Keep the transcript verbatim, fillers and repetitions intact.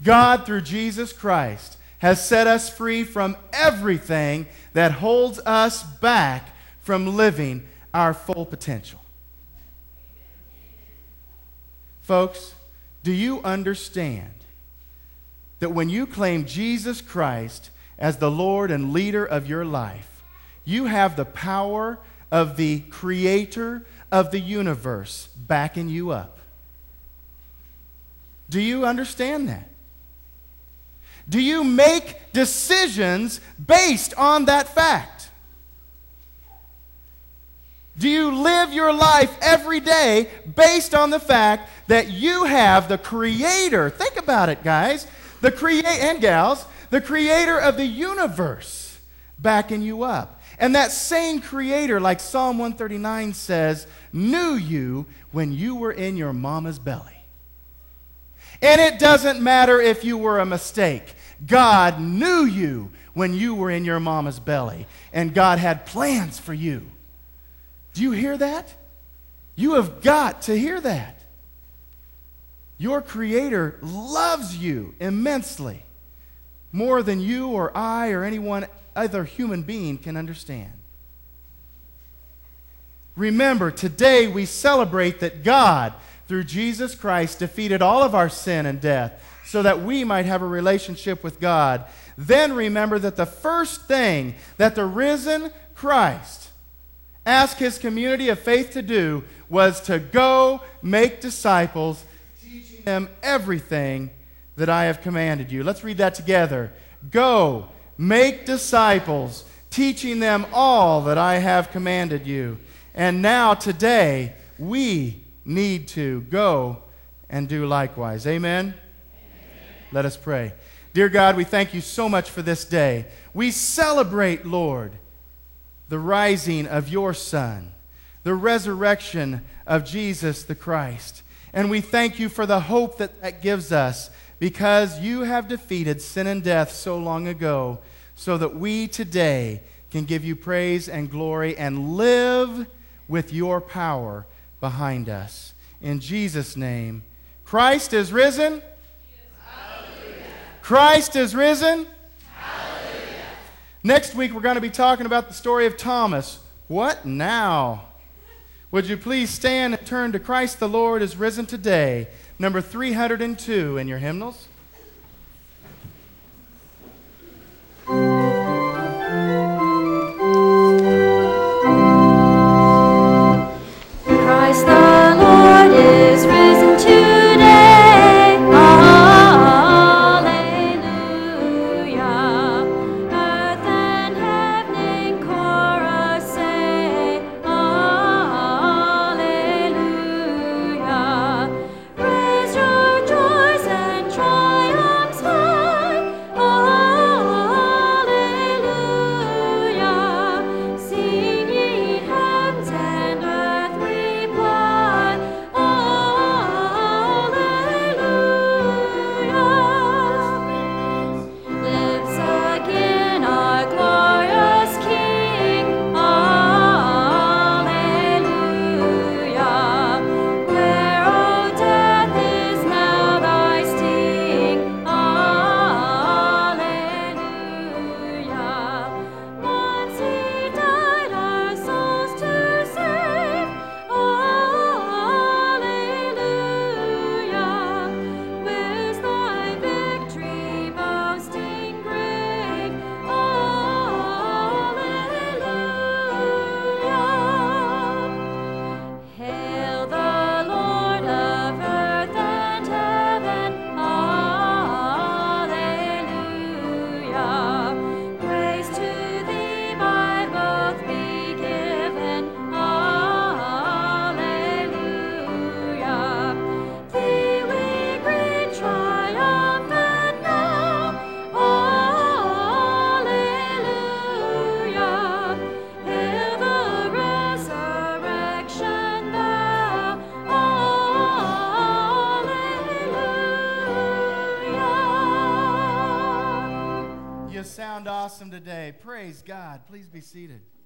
God, through Jesus Christ, has set us free from everything that holds us back from living our full potential. Folks, do you understand that when you claim Jesus Christ as the Lord and leader of your life, you have the power of the creator of the universe backing you up? Do you understand that? Do you make decisions based on that fact? Do you live your life every day based on the fact that you have the creator? Think about it, guys. The creator and gals, the creator of the universe backing you up. And that same creator, like Psalm one thirty-nine says, knew you when you were in your mama's belly. And it doesn't matter if you were a mistake. God knew you when you were in your mama's belly. And God had plans for you. Do you hear that? You have got to hear that. Your Creator loves you immensely, more than you or I or anyone other human being can understand. Remember, today we celebrate that God, through Jesus Christ, defeated all of our sin and death so that we might have a relationship with God. Then remember that the first thing that the risen Christ asked his community of faith to do was to go make disciples, teaching them everything that I have commanded you. Let's read that together. Go, make disciples, teaching them all that I have commanded you. And now, today, we need to go and do likewise. Amen? Amen? Let us pray. Dear God, we thank you so much for this day. We celebrate, Lord, the rising of your Son, the resurrection of Jesus the Christ. And we thank you for the hope that that gives us, because you have defeated sin and death so long ago, so that we today can give you praise and glory and live with your power behind us. In Jesus' name, Christ is risen. Hallelujah. Christ is risen. Hallelujah. Next week, we're going to be talking about the story of Thomas. What now? Would you please stand and turn to Christ the Lord is risen today, number three hundred two in your hymnals. Christ the Lord is risen today. Alleluia. Earth and heaven in chorus say, Alleluia. Raise your joys and triumphs high. Alleluia. Sing ye heavens and earth reply. Alleluia. Lives again our glorious King. Alleluia. Where, O death, is now thy sting? Alleluia. Once he died our souls to save. Alleluia. Where's thy victory, boasting grave? Alleluia. Hail the Lord of earth and heaven. Alleluia. Praise to thee by both be given. Alleluia. Thee we greet triumphant now. Alleluia. Hail the resurrection thou. Alleluia. You sound awesome today. Praise God. Please be seated.